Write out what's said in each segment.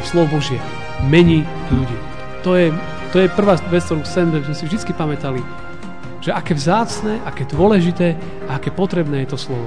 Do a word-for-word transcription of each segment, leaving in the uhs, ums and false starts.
slovo Božie mení ľudí. To je, to je prvá vec, ktorú chcem, aby sme si vždy pamätali, že aké vzácne, aké dôležité a aké potrebné je to slovo.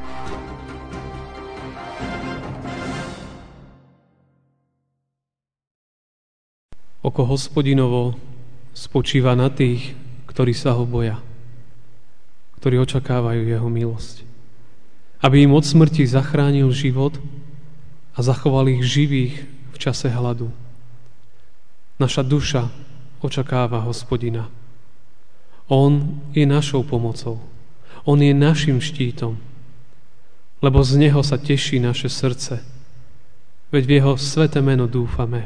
Oko Hospodinovo spočíva na tých, ktorí sa ho boja, ktorí očakávajú jeho milosť. Aby im od smrti zachránil život a zachoval ich živých v čase hladu. Naša duša očakáva Hospodina. On je našou pomocou. On je našim štítom. Lebo z neho sa teší naše srdce. Veď v jeho sväté meno dúfame.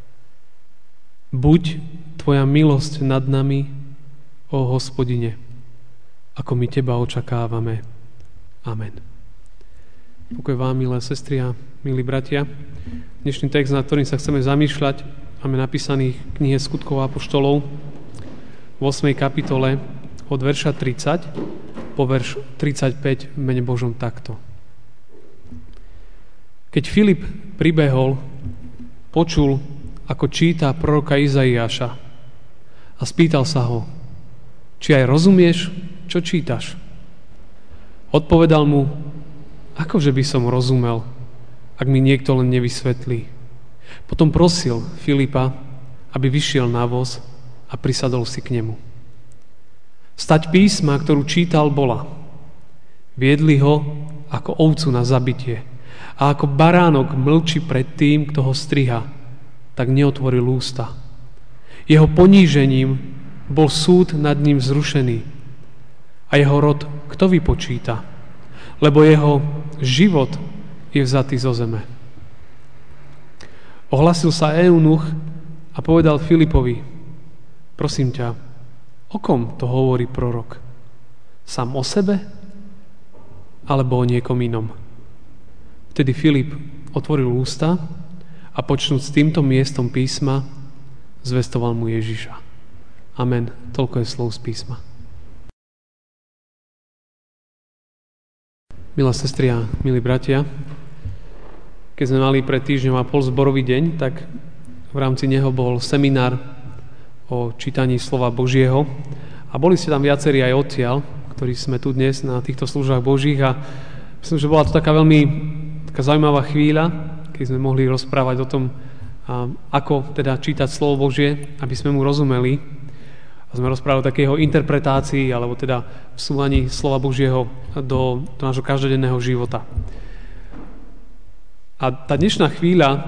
Buď tvoja milosť nad nami, ó Hospodine, ako my teba očakávame. Amen. Pokoj vám, milé sestry a milí bratia. Dnešný text, nad ktorým sa chceme zamýšľať, máme napísaný v knihe Skutkov apoštolov v ôsmej kapitole od verša tridsať po verš tridsaťpäť v mene Božom takto. Keď Filip pribehol, počul, ako číta proroka Izaiáša a spýtal sa ho, či aj rozumieš, čo čítaš? Odpovedal mu, akože by som rozumel, ak mi niekto len nevysvetlí. Potom prosil Filipa, aby vyšiel na voz a prisadol si k nemu. Stať písma, ktorú čítal, bola. Viedli ho ako ovcu na zabitie a ako baránok mlčí pred tým, kto ho striha, tak neotvoril ústa. Jeho ponížením bol súd nad ním zrušený a jeho rod kto vypočíta, lebo jeho život je vzatý zo zeme. Ohlasil sa eunuch a povedal Filipovi, prosím ťa, o kom to hovorí prorok? Sám o sebe? Alebo o niekom inom? Vtedy Filip otvoril ústa a počnúť s týmto miestom písma, zvestoval mu Ježiša. Amen. Toľko je slov z písma. Milá sestri a milí bratia, keď sme mali pred týždňom a pol zborový deň, tak v rámci neho bol seminár o čítaní slova Božieho a boli ste tam viacerí aj odtiaľ, ktorí sme tu dnes na týchto službách Božích a myslím, že bola to taká veľmi taká zaujímavá chvíľa, keď sme mohli rozprávať o tom, ako teda čítať slovo Božie, aby sme mu rozumeli. A sme rozprávali o takého interpretácii, alebo teda vsúvaní slova Božieho do, do nášho každodenného života. A tá dnešná chvíľa,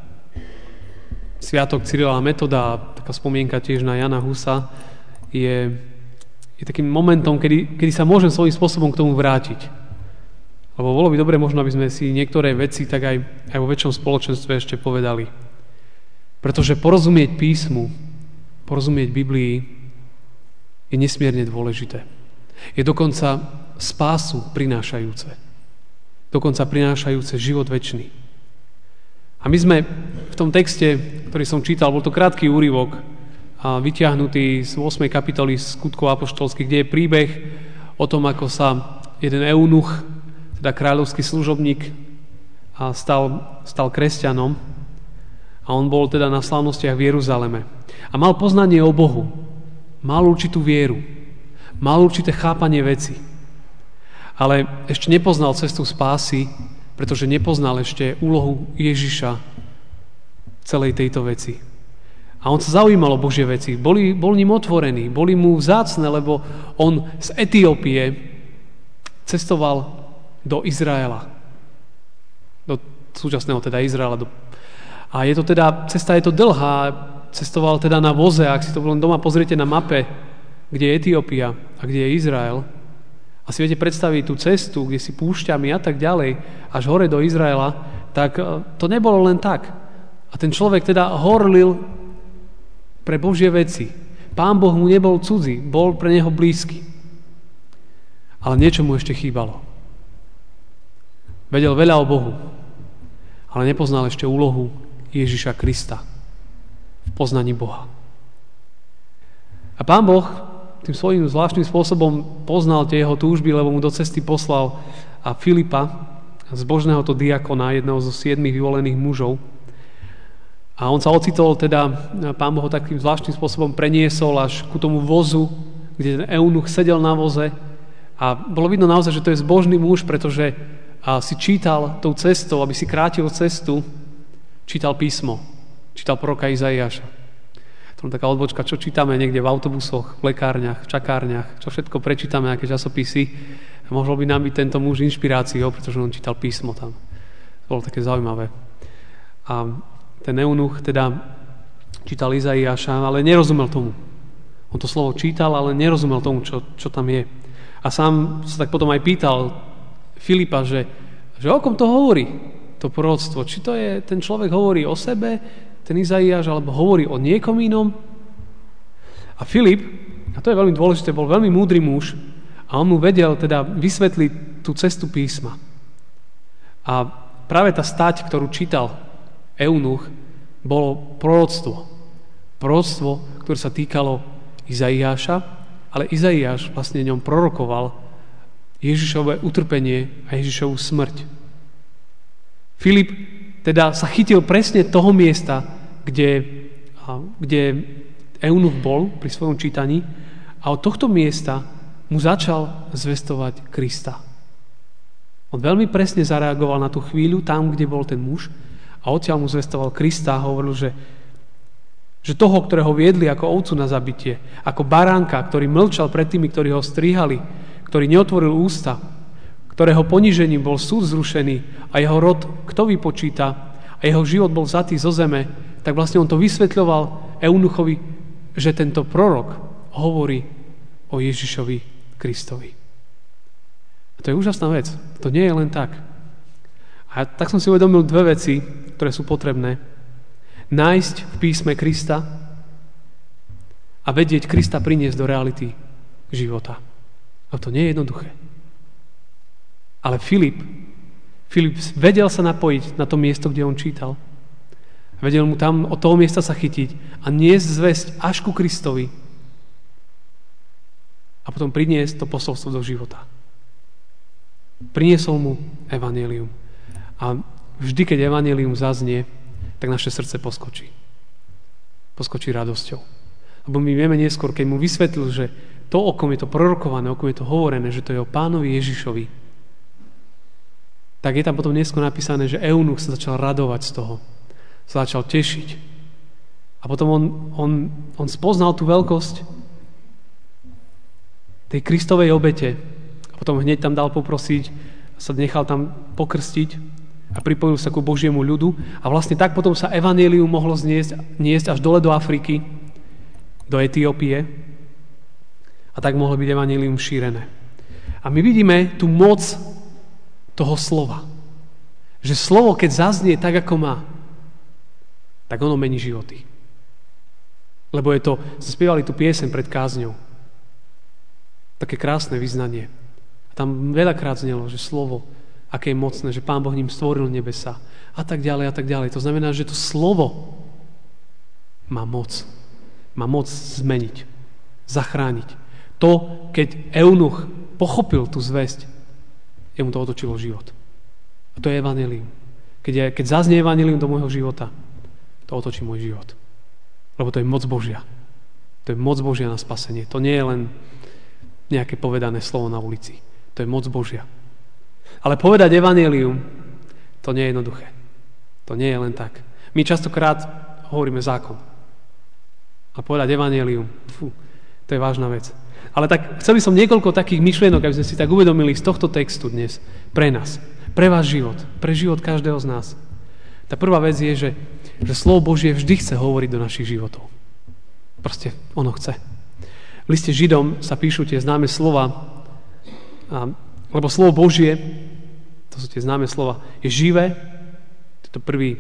sviatok Cyrila a Metoda, taká spomienka tiež na Jana Husa, je, je takým momentom, kedy, kedy sa môžem svojím spôsobom k tomu vrátiť. Lebo bolo by dobre možno, aby sme si niektoré veci tak aj, aj vo väčšom spoločenstve ešte povedali. Pretože porozumieť písmu, porozumieť Biblii je nesmierne dôležité. Je dokonca spásu prinášajúce. Dokonca prinášajúce život večný. A my sme v tom texte, ktorý som čítal, bol to krátky úryvok, a vyťahnutý z ôsmej kapitoly Skutkov apoštolských, kde je príbeh o tom, ako sa jeden eunuch, teda kráľovský služobník, a stal, stal kresťanom a on bol teda na slávnostiach v Jeruzaleme. A mal poznanie o Bohu, mal určitú vieru, mal určité chápanie veci, ale ešte nepoznal cestu spásy, pretože nepoznal ešte úlohu Ježiša v celej tejto veci. A on sa zaujímal o Božie veci, boli, bol ním otvorený, boli mu vzácne, lebo on z Etiópie cestoval do Izraela. Do súčasného teda Izraela. Do... A je to teda, cesta je to dlhá, cestoval teda na voze, ak si to len doma pozriete na mape, kde je Etiópia a kde je Izrael, a si viete predstaviť tú cestu, kde si púšťami a tak ďalej, až hore do Izraela, tak to nebolo len tak. A ten človek teda horlil pre Božie veci. Pán Boh mu nebol cudzí, bol pre neho blízky. Ale niečo mu ešte chýbalo. Vedel veľa o Bohu, ale nepoznal ešte úlohu Ježiša Krista v poznaní Boha. A Pán Boh tým svojím zvláštnym spôsobom poznal tie jeho túžby, lebo mu do cesty poslal a Filipa, zbožného to diakona, jedného zo siedmých vyvolených mužov. A on sa ocitol, teda Pán Boh ho takým zvláštnym spôsobom preniesol až ku tomu vozu, kde ten eunuch sedel na voze a bolo vidno naozaj, že to je zbožný muž, pretože si čítal tou cestou, aby si krátil cestu, čítal písmo, čítal proroka Izaiáša. To je taká odbočka, čo čítame niekde v autobusoch, v lekárniach, v čakárniach, čo všetko prečítame, aké časopisy. Mohol by nám byť tento muž inšpiráciou, pretože on čítal písmo tam. To bolo také zaujímavé. A ten eunuch teda čítal Izaiáša, ale nerozumel tomu. On to slovo čítal, ale nerozumel tomu, čo, čo tam je. A sám sa tak potom aj pýtal Filipa, že, že o kom to hovorí, to proroctvo. Či to je, ten človek hovorí o sebe, ten Izaiáš, alebo hovorí o niekom inom. A Filip, a to je veľmi dôležité, bol veľmi múdry muž a on mu vedel teda vysvetliť tú cestu písma. A práve tá stať, ktorú čítal eunuch, bolo proroctvo. Proroctvo, ktoré sa týkalo Izaiáša, ale Izaiáš vlastne ňom prorokoval Ježišové utrpenie a Ježišovu smrť. Filip teda sa chytil presne toho miesta, kde, kde eunuch bol pri svojom čítaní a od tohto miesta mu začal zvestovať Krista. On veľmi presne zareagoval na tú chvíľu tam, kde bol ten muž a odtiaľ mu zvestoval Krista a hovoril, že, že toho, ktorého viedli ako ovcu na zabitie, ako baránka, ktorý mlčal pred tými, ktorí ho strihali, ktorý neotvoril ústa, ktorého ponížením bol súd zrušený a jeho rod kto vypočíta a jeho život bol vzatý zo zeme, tak vlastne on to vysvetľoval eunuchovi, že tento prorok hovorí o Ježišovi Kristovi. A to je úžasná vec. To nie je len tak. A tak som si uvedomil dve veci, ktoré sú potrebné. Nájsť v písme Krista a vedieť Krista priniesť do reality života. A to nie je jednoduché. Ale Filip, Filip vedel sa napojiť na to miesto, kde on čítal. Vedel mu tam od toho miesta sa chytiť a niesť zvesť až ku Kristovi a potom priniesť to posolstvo do života. Priniesol mu evanjelium. A vždy, keď evanjelium zaznie, tak naše srdce poskočí. Poskočí radosťou. Lebo my vieme neskôr, keď mu vysvetlil, že to, o kom je to prorokované, o kom je to hovorené, že to je o Pánovi Ježišovi, tak je tam potom neskôr napísané, že eunuch sa začal radovať z toho. Sa začal tešiť. A potom on, on, on spoznal tú veľkosť tej Kristovej obete. A potom hneď tam dal poprosiť, sa nechal tam pokrstiť a pripojil sa ku Božiemu ľudu. A vlastne tak potom sa evanjelium mohlo zniesť, niesť až dole do Afriky, do Etiópie. A tak mohlo byť evanjelium šírené. A my vidíme tú moc toho slova. Že slovo, keď zaznie tak, ako má, tak ono mení životy. Lebo je to, spievali tú pieseň pred kázňou. Také krásne vyznanie. A tam veľakrát znelo, že slovo, aké je mocné, že Pán Boh ním stvoril nebesa. A tak ďalej, a tak ďalej. To znamená, že to slovo má moc. Má moc zmeniť. Zachrániť. To, keď eunuch pochopil tú zvesť, jemu to otočilo život. A to je evanjelium. Keď, je, keď zaznie evanjelium do môjho života, to otočí môj život. Lebo to je moc Božia. To je moc Božia na spasenie. To nie je len nejaké povedané slovo na ulici. To je moc Božia. Ale povedať evanjelium, to nie je jednoduché. To nie je len tak. My častokrát hovoríme zákon. A povedať evanjelium, fú, to je vážna vec. Ale tak chcel by som niekoľko takých myšlienok, aby sme si tak uvedomili z tohto textu dnes pre nás, pre váš život, pre život každého z nás. Tá prvá vec je, že, že slovo Božie vždy chce hovoriť do našich životov. Proste ono chce. V liste Židom sa píšu tie známe slova, a, lebo slovo Božie, to sú tie známe slova, je živé, to je to prvý,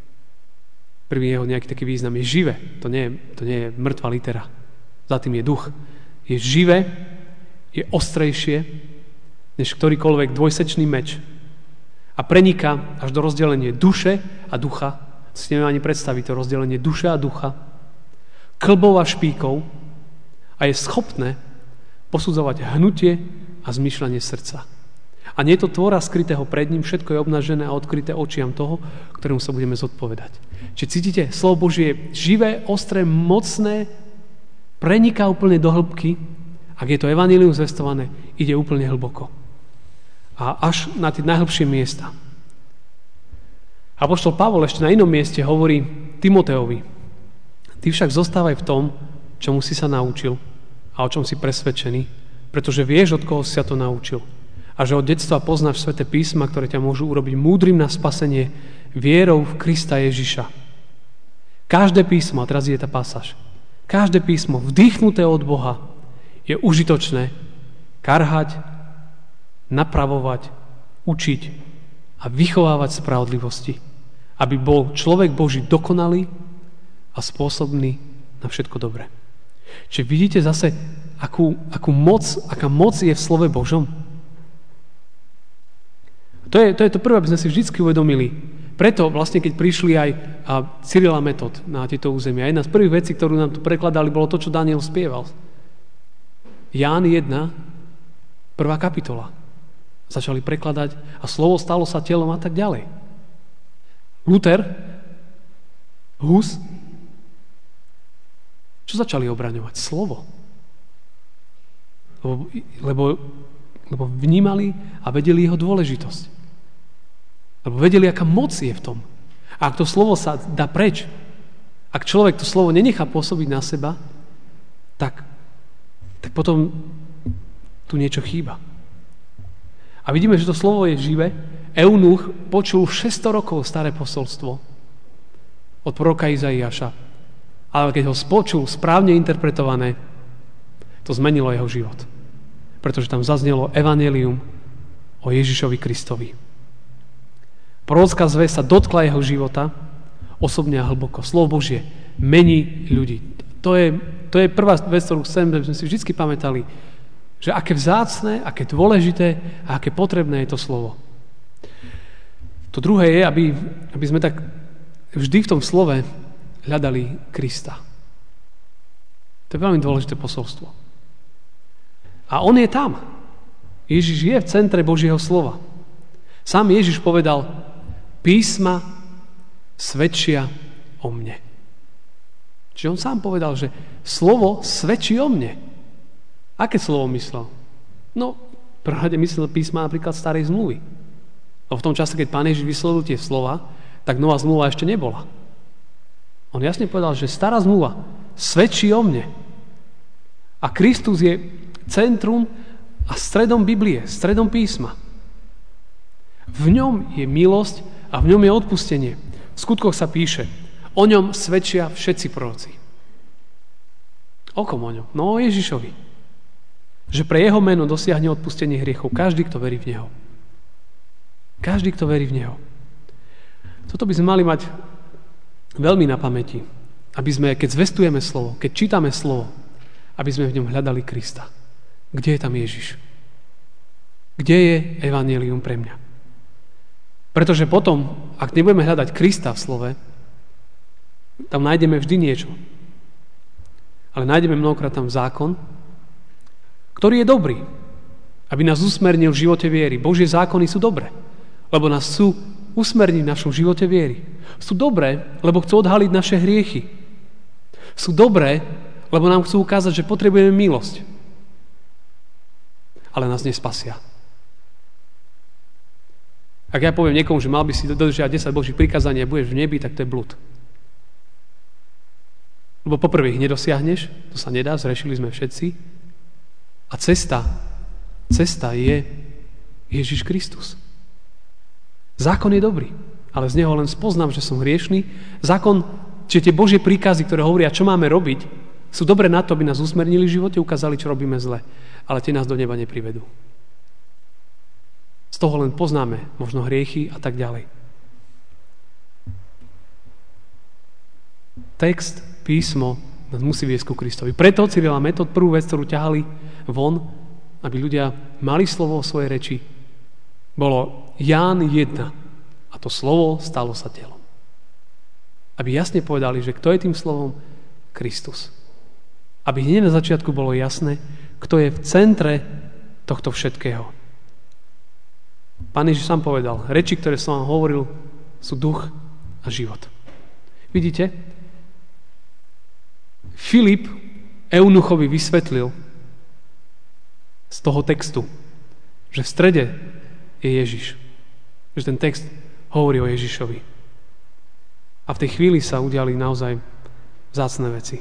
prvý jeho nejaký taký význam, je živé, to nie je, to nie je mŕtva litera, za tým je duch. Je živé, je ostrejšie, než ktorýkoľvek dvojsečný meč a preniká až do rozdelenia duše a ducha, si neviem ani predstaviť to rozdelenie duše a ducha, klbov a špíkov a je schopné posudzovať hnutie a zmýšľanie srdca. A A nie je to tvora skrytého pred ním, všetko je obnažené a odkryté očiam toho, ktorému sa budeme zodpovedať. Čiže cítite, slovo Božie je živé, ostré, mocné, preniká úplne do hĺbky. Ak je to evanjelium zvestované, ide úplne hlboko. A až na tie najhlbšie miesta. Apoštol Pavol ešte na inom mieste hovorí Timoteovi: ty však zostávaj v tom, čomu si sa naučil a o čom si presvedčený, pretože vieš, od koho si sa to naučil. A že od detstva poznáš sväté písma, ktoré ťa môžu urobiť múdrym na spasenie vierou v Krista Ježiša. Každé písmo, a teraz je tá pasáž, každé písmo vdýchnuté od Boha je užitočné karhať, napravovať, učiť a vychovávať spravodlivosti, aby bol človek Boží dokonalý a spôsobný na všetko dobré. Čiže vidíte zase, akú, akú moc, aká moc je v slove Božom? To je, to je to prvé, aby sme si vždy uvedomili. Preto vlastne, keď prišli aj Cyril a Metod na tieto územia, jedna z prvých vecí, ktorú nám tu prekladali, bolo to, čo Daniel spieval. Ján jedna, prvá kapitola. Začali prekladať a slovo stalo sa telom a tak ďalej. Luther, Hus, čo začali obraňovať? Slovo. Lebo, lebo, lebo vnímali a vedeli jeho dôležitosť. Lebo vedeli, aká moc je v tom. A ak to slovo sa dá preč, ak človek to slovo nenechá pôsobiť na seba, tak, tak potom tu niečo chýba. A vidíme, že to slovo je živé. Eunuch počul šesťsto rokov staré posolstvo od proroka Izaiáša. Ale keď ho spočul správne interpretované, to zmenilo jeho život. Pretože tam zaznelo evanjelium o Ježišovi Kristovi. Prorocká zvesť sa dotkla jeho života osobne a hlboko. Slovo Božie mení ľudí. To je, to je prvá vec, ktorú chcem, aby sme si vždy pamätali, že aké vzácne, aké dôležité a aké potrebné je to slovo. To druhé je, aby, aby sme tak vždy v tom slove hľadali Krista. To je veľmi dôležité posolstvo. A on je tam. Ježiš je v centre Božieho slova. Sám Ježiš povedal: písma svedčia o mne. Čiže on sám povedal, že slovo svedčí o mne. Aké slovo myslel? No, v prvom rade myslel písma napríklad starej zmluvy. No v tom čase, keď Pán Ježiš vyslovil tie slova, tak nová zmluva ešte nebola. On jasne povedal, že stará zmluva svedčí o mne. A Kristus je centrum a stredom Biblie, stredom písma. V ňom je milosť a v ňom je odpustenie. V skutkoch sa píše: o ňom svedčia všetci proroci. O kom o ňom? No o Ježišovi. Že pre jeho meno dosiahne odpustenie hriechov každý, kto verí v neho. Každý, kto verí v neho. Toto by sme mali mať veľmi na pamäti. Aby sme, keď zvestujeme slovo, keď čítame slovo, aby sme v ňom hľadali Krista. Kde je tam Ježiš? Kde je evanjelium pre mňa? Pretože potom, ak nebudeme hľadať Krista v slove, tam nájdeme vždy niečo. Ale nájdeme mnohokrát tam zákon, ktorý je dobrý, aby nás usmernil v živote viery. Božie zákony sú dobré, lebo nás chcú usmerniť v našom živote viery. Sú dobré, lebo chcú odhaliť naše hriechy. Sú dobré, lebo nám chcú ukázať, že potrebujeme milosť. Ale nás nespasia. Ak ja poviem niekomu, že mal by si dodržiavať desať Božích prikázaní a budeš v nebi, tak to je blud. Lebo poprvé ich nedosiahneš, to sa nedá, zrešili sme všetci. A cesta, cesta je Ježiš Kristus. Zákon je dobrý, ale z neho len spoznám, že som hriešný. Zákon, čiže tie Božie príkazy, ktoré hovoria, čo máme robiť, sú dobré na to, aby nás usmernili v živote, ukázali, čo robíme zle. Ale tie nás do neba neprivedú. Z toho len poznáme možno hriechy a tak ďalej. Text, písmo nás musí viesť ku Kristovi. Preto Cyril a Metod prvú vec, ktorú ťahali von, aby ľudia mali slovo o svojej reči, bolo Ján jedna. A to slovo stalo sa telom. Aby jasne povedali, že kto je tým slovom? Kristus. Aby hneď na začiatku bolo jasné, kto je v centre tohto všetkého. Pán Ježiš sám povedal, reči, ktoré som vám hovoril, sú duch a život. Vidíte? Filip eunuchovi vysvetlil z toho textu, že v strede je Ježiš. Že ten text hovorí o Ježišovi. A v tej chvíli sa udiali naozaj vzácne veci.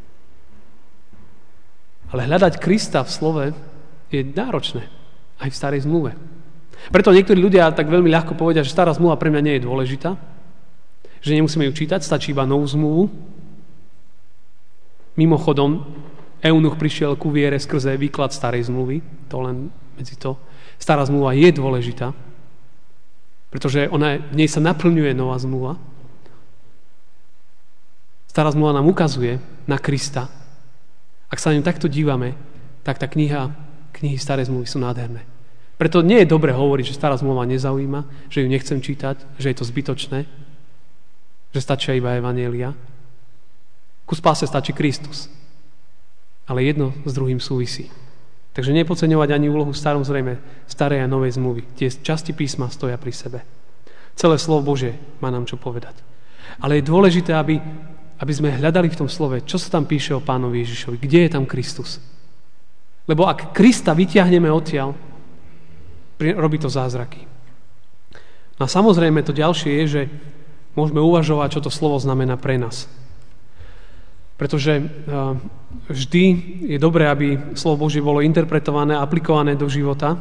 Ale hľadať Krista v slove je náročné. Aj v starej zmluve. Preto niektorí ľudia tak veľmi ľahko povedia, že stará zmluva pre mňa nie je dôležitá, že nemusíme ju čítať, stačí iba novú zmluvu. Mimochodom, eunuch prišiel ku viere skrze výklad starej zmluvy, to len medzi to. Stará zmluva je dôležitá, pretože ona, v nej sa naplňuje nová zmluva. Stará zmluva nám ukazuje na Krista. Ak sa na ňu takto dívame, tak tá kniha, knihy starej zmluvy sú nádherné. Preto nie je dobre hovoriť, že stará zmluva nezaujíma, že ju nechcem čítať, že je to zbytočné, že stačia iba evanjelia. Ku spáse stačí Kristus. Ale jedno s druhým súvisí. Takže nepodceňovať ani úlohu starom zrejme starej a novej zmluvy. Tie časti písma stoja pri sebe. Celé slovo Božie má nám čo povedať. Ale je dôležité, aby, aby sme hľadali v tom slove, čo sa tam píše o Pánovi Ježišovi. Kde je tam Kristus? Lebo ak Krista vyťahneme odtiaľ, robí to zázraky. No a samozrejme to ďalšie je, že môžeme uvažovať, čo to slovo znamená pre nás. Pretože vždy je dobré, aby slovo Božie bolo interpretované a aplikované do života.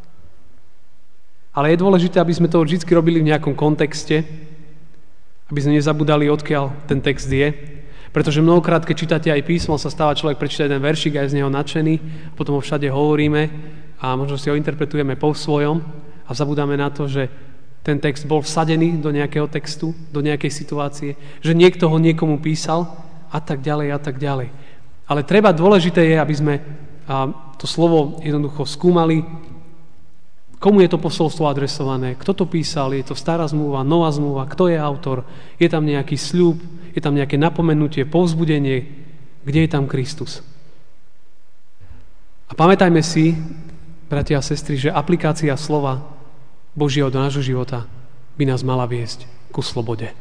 Ale je dôležité, aby sme to vždy robili v nejakom kontexte, aby sme nezabudali, odkiaľ ten text je. Pretože mnohokrát, keď čítate aj písmo, sa stáva človek prečítať ten veršik a je z neho nadšený, a potom ho všade hovoríme a možno si ho interpretujeme po svojom a zabudáme na to, že ten text bol vsadený do nejakého textu, do nejakej situácie, že niekto ho niekomu písal a tak ďalej a tak ďalej. Ale treba, dôležité je, aby sme to slovo jednoducho skúmali, komu je to posolstvo adresované, kto to písal, je to stará zmluva, nová zmluva, kto je autor, je tam nejaký sľub, je tam nejaké napomenutie, povzbudenie, kde je tam Kristus. A pamätajme si, bratia a sestry, že aplikácia slova Božieho do nášho života by nás mala viesť ku slobode.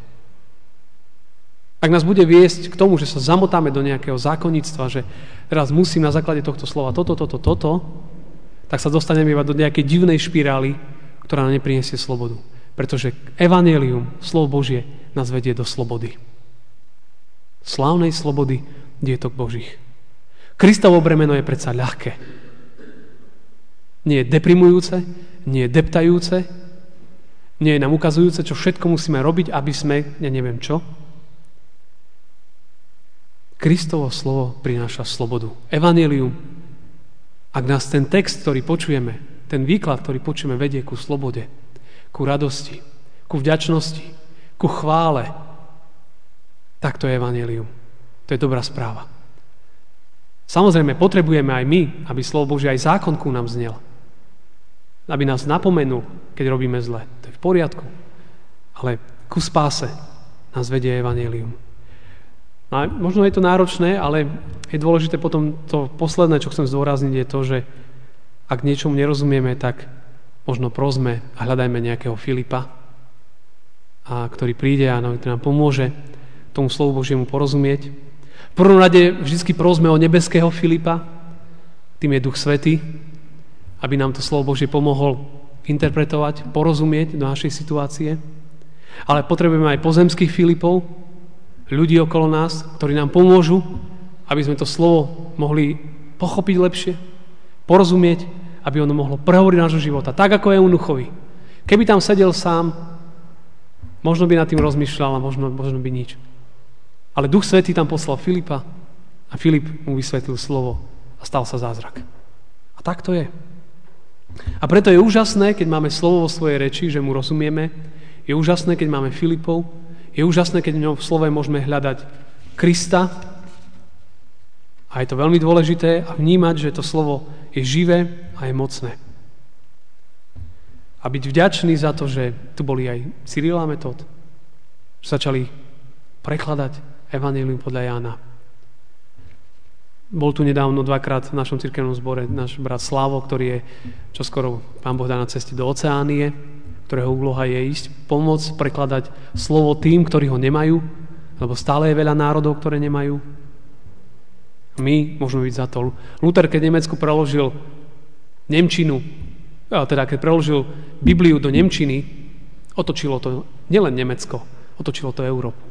Ak nás bude viesť k tomu, že sa zamotáme do nejakého zákonníctva, že teraz musím na základe tohto slova toto, toto, toto, tak sa dostaneme iba do nejakej divnej špirály, ktorá nám neprinesie slobodu. Pretože evanjelium, slovo Božie, nás vedie do slobody. Slávnej slobody, dietok Božích. Kristovo bremeno je predsa ľahké. Nie je deprimujúce, nie je deptajúce, nie je nám ukazujúce, čo všetko musíme robiť, aby sme, ja neviem čo. Kristovo slovo prináša slobodu. Evanjelium. Ak nás ten text, ktorý počujeme, ten výklad, ktorý počujeme, vedie ku slobode, ku radosti, ku vďačnosti, ku chvále, tak to je evanjelium. To je dobrá správa. Samozrejme, potrebujeme aj my, aby slovo Božie aj zákon ku nám znel. Aby nás napomenul, keď robíme zle. To je v poriadku. Ale ku spáse nás vedie evanjelium. No možno je to náročné, ale je dôležité potom to posledné, čo chcem zdôrazniť, je to, že ak niečomu nerozumieme, tak možno prosme a hľadajme nejakého Filipa, a ktorý príde a nám pomôže tomu slovu Božiemu porozumieť. V prvom rade vždy prosme o nebeského Filipa, tým je Duch Svätý, aby nám to slovo Božie pomohol interpretovať, porozumieť do našej situácie. Ale potrebujeme aj pozemských Filipov, ľudí okolo nás, ktorí nám pomôžu, aby sme to slovo mohli pochopiť lepšie, porozumieť, aby ono mohlo prehovoriť nášho života. Tak ako eunuchovi. Keby tam sedel sám, možno by nad tým rozmýšľal a možno, možno by nič. Ale Duch Svätý tam poslal Filipa a Filip mu vysvetlil slovo a stal sa zázrak. A tak to je. A preto je úžasné, keď máme slovo vo svojej reči, že mu rozumieme. Je úžasné, keď máme Filipov. Je úžasné, keď v ňom v slove môžeme hľadať Krista. A je to veľmi dôležité a vnímať, že to slovo je živé a je mocné. A byť vďačný za to, že tu boli aj Cyril a Metod, že začali prekladať evanjelium podľa Jána. Bol tu nedávno dvakrát v našom cirkevnom zbore náš brat Slavo, ktorý je čoskoro Pán Boh dá na ceste do Oceánie, ktorého úloha je ísť pomôcť prekladať slovo tým, ktorí ho nemajú, lebo stále je veľa národov, ktoré nemajú. My môžeme byť za to. Luther, keď v Nemecku preložil nemčinu, teda keď preložil Bibliu do nemčiny, otočilo to nielen Nemecko, otočilo to Európu.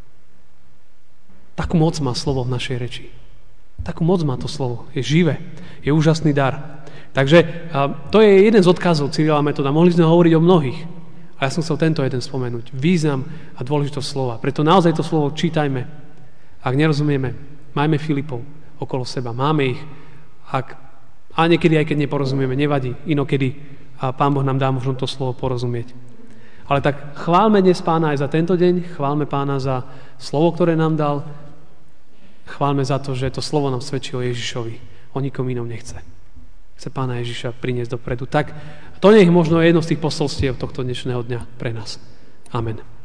Takú moc má slovo v našej reči. Takú moc má to slovo. Je živé. Je úžasný dar. Takže to je jeden z odkazov Cyrila Metoda. Mohli sme hovoriť o mnohých. A ja som chcel tento jeden spomenúť. Význam a dôležitosť slova. Preto naozaj to slovo čítajme. Ak nerozumieme, majme Filipov okolo seba. Máme ich. Ak, a niekedy, aj keď neporozumieme, nevadí. Inokedy a Pán Boh nám dá možno to slovo porozumieť. Ale tak chválme dnes Pána aj za tento deň. Chválme Pána za slovo, ktoré nám dal. Chválme za to, že to slovo nám svedčí o Ježišovi. O nikom inom nechce. Chce Pána Ježiša priniesť dopredu. Tak to nech možno je jedno z tých posolstiev tohto dnešného dňa pre nás. Amen.